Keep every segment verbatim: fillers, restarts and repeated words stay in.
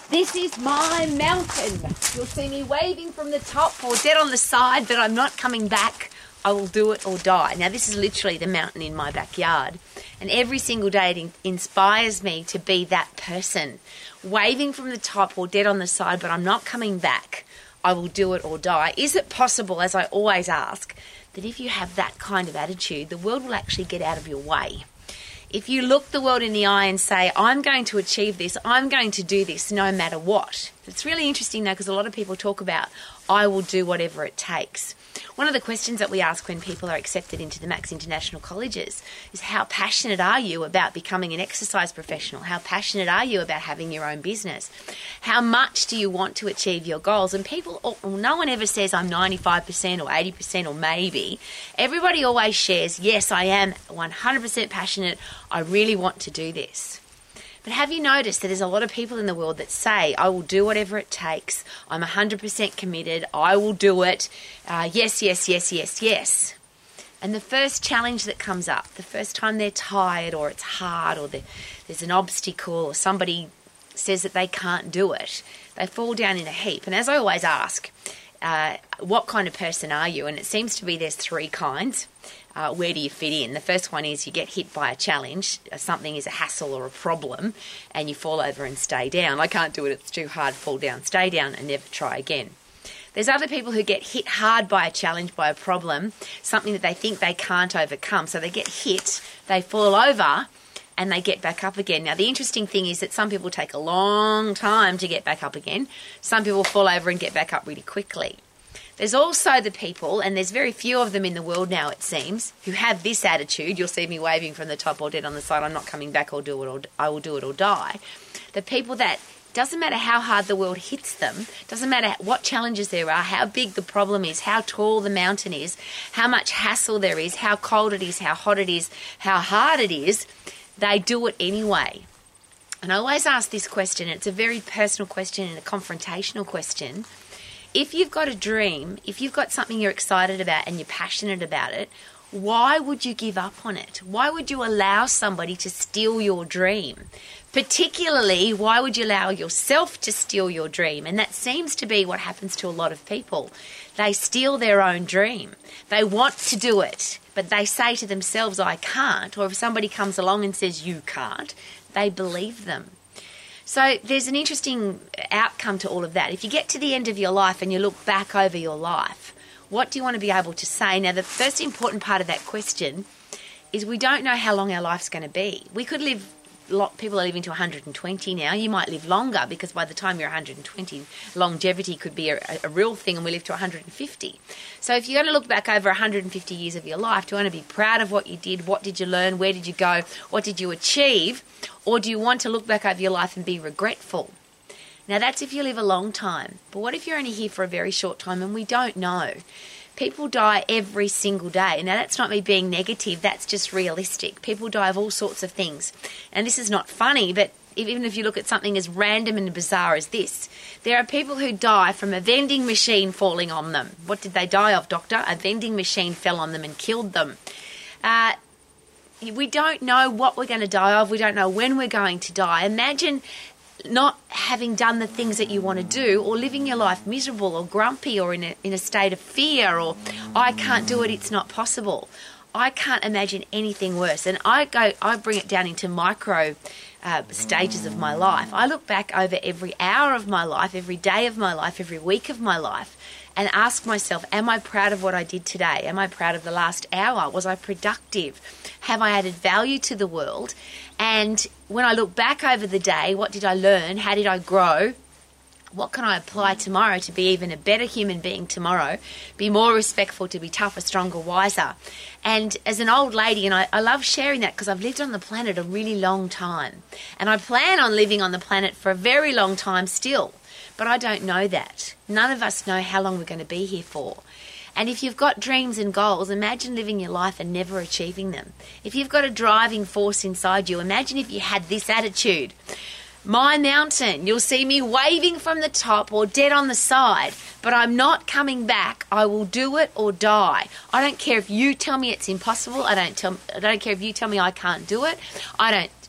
This is my mountain. You'll see me waving from the top or dead on the side, but I'm not coming back. I will do it or die. Now, this is literally the mountain in my backyard. And every single day it in- inspires me to be that person. Waving from the top or dead on the side, but I'm not coming back. I will do it or die. Is it possible, as I always ask, that if you have that kind of attitude, the world will actually get out of your way? If you look the world in the eye and say, I'm going to achieve this, I'm going to do this no matter what. It's really interesting though, because a lot of people talk about, I will do whatever it takes. One of the questions that we ask when people are accepted into the Max International Colleges is, how passionate are you about becoming an exercise professional? How passionate are you about having your own business? How much do you want to achieve your goals? And people, no one ever says I'm ninety-five percent or eighty percent or maybe. Everybody always shares, yes, I am one hundred percent passionate. I really want to do this. But have you noticed that there's a lot of people in the world that say, I will do whatever it takes, I'm one hundred percent committed, I will do it, uh, yes, yes, yes, yes, yes. And the first challenge that comes up, the first time they're tired or it's hard or there's an obstacle or somebody says that they can't do it, they fall down in a heap. And as I always ask, uh, what kind of person are you? And it seems to be there's three kinds. Uh, where do you fit in? The first one is you get hit by a challenge, something is a hassle or a problem, and you fall over and stay down. I can't do it, it's too hard, fall down, stay down, and never try again. There's other people who get hit hard by a challenge, by a problem, something that they think they can't overcome. So they get hit, they fall over, and they get back up again. Now, the interesting thing is that some people take a long time to get back up again. Some people fall over and get back up really quickly. There's also the people, and there's very few of them in the world now, it seems, who have this attitude. You'll see me waving from the top or dead on the side. I'm not coming back or do it or I will do it or die. The people that, doesn't matter how hard the world hits them, doesn't matter what challenges there are, how big the problem is, how tall the mountain is, how much hassle there is, how cold it is, how hot it is, how hard it is, they do it anyway. And I always ask this question. It's a very personal question and a confrontational question. If you've got a dream, if you've got something you're excited about and you're passionate about it, why would you give up on it? Why would you allow somebody to steal your dream? Particularly, why would you allow yourself to steal your dream? And that seems to be what happens to a lot of people. They steal their own dream. They want to do it, but they say to themselves, I can't. Or if somebody comes along and says, you can't, they believe them. So there's an interesting outcome to all of that. If you get to the end of your life and you look back over your life, what do you want to be able to say? Now, the first important part of that question is we don't know how long our life's going to be. We could live, people are living to one hundred twenty now. You might live longer because by the time you're one hundred twenty, longevity could be a, a real thing, and we live to one hundred fifty. So if you're going to look back over one hundred fifty years of your life, do you want to be proud of what you did? What did you learn? Where did you go? What did you achieve? Or do you want to look back over your life and be regretful? Now, that's if you live a long time. But what if you're only here for a very short time and we don't know? People die every single day. Now, that's not me being negative. That's just realistic. People die of all sorts of things. And this is not funny, but even if you look at something as random and bizarre as this, there are people who die from a vending machine falling on them. What did they die of, doctor? A vending machine fell on them and killed them. Uh, we don't know what we're going to die of. We don't know when we're going to die. Imagine not having done the things that you want to do, or living your life miserable or grumpy or in a, in a state of fear, or I can't do it, it's not possible. I can't imagine anything worse. And I go, I bring it down into micro uh, stages of my life. I look back over every hour of my life, every day of my life, every week of my life, and ask myself, am I proud of what I did today? Am I proud of the last hour? Was I productive? Have I added value to the world? And when I look back over the day, what did I learn? How did I grow? What can I apply tomorrow to be even a better human being tomorrow? Be more respectful, to be tougher, stronger, wiser. And as an old lady, and I, I love sharing that because I've lived on the planet a really long time. And I plan on living on the planet for a very long time still. But I don't know that. None of us know how long we're going to be here for. And if you've got dreams and goals, imagine living your life and never achieving them. If you've got a driving force inside you, imagine if you had this attitude. My mountain, you'll see me waving from the top or dead on the side, but I'm not coming back. I will do it or die. I don't care if you tell me it's impossible. I don't tell, I don't care if you tell me I can't do it. I don't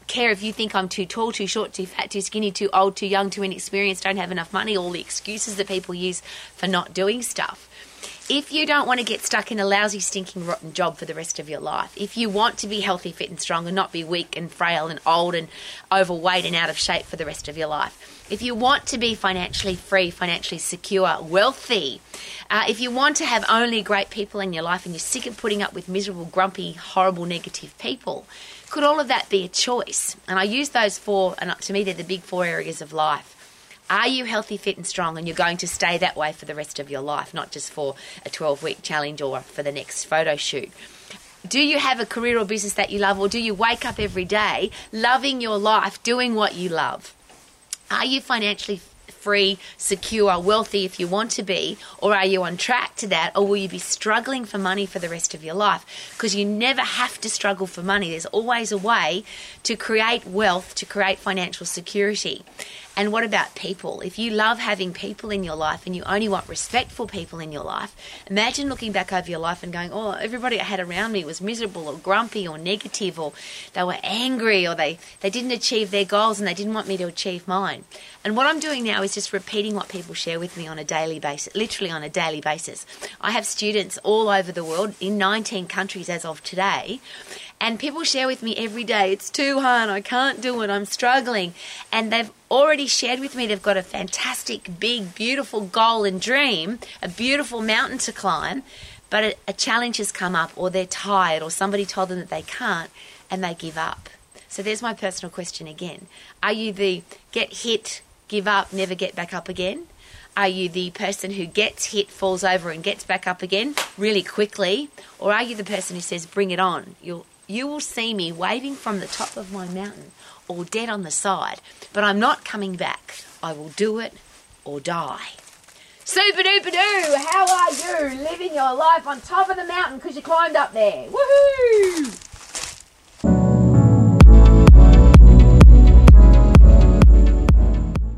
care if you think I'm too tall, too short, too fat, too skinny, too old, too young, too inexperienced, don't have enough money, all the excuses that people use for not doing stuff. If you don't want to get stuck in a lousy, stinking, rotten job for the rest of your life, if you want to be healthy, fit and strong and not be weak and frail and old and overweight and out of shape for the rest of your life, if you want to be financially free, financially secure, wealthy, uh, if you want to have only great people in your life and you're sick of putting up with miserable, grumpy, horrible, negative people, could all of that be a choice? And I use those four, and to me they're the big four areas of life. Are you healthy, fit and strong, and you're going to stay that way for the rest of your life, not just for a twelve-week challenge or for the next photo shoot? Do you have a career or business that you love, or do you wake up every day loving your life, doing what you love? Are you financially free, secure, wealthy if you want to be, or are you on track to that, or will you be struggling for money for the rest of your life? Because you never have to struggle for money. There's always a way to create wealth, to create financial security. And what about people? If you love having people in your life and you only want respectful people in your life, imagine looking back over your life and going, oh, everybody I had around me was miserable or grumpy or negative, or they were angry, or they, they didn't achieve their goals and they didn't want me to achieve mine. And what I'm doing now is just repeating what people share with me on a daily basis, literally on a daily basis. I have students all over the world in nineteen countries as of today, and people share with me every day, it's too hard, I can't do it, I'm struggling. And they've already shared with me they've got a fantastic, big, beautiful goal and dream, a beautiful mountain to climb, but a, a challenge has come up, or they're tired, or somebody told them that they can't, and they give up. So there's my personal question again. Are you the get hit, give up, never get back up again? Are you the person who gets hit, falls over and gets back up again really quickly? Or are you the person who says, bring it on? You'll You will see me waving from the top of my mountain or dead on the side, but I'm not coming back. I will do it or die. Super duper doo! How are you living your life on top of the mountain because you climbed up there? Woohoo!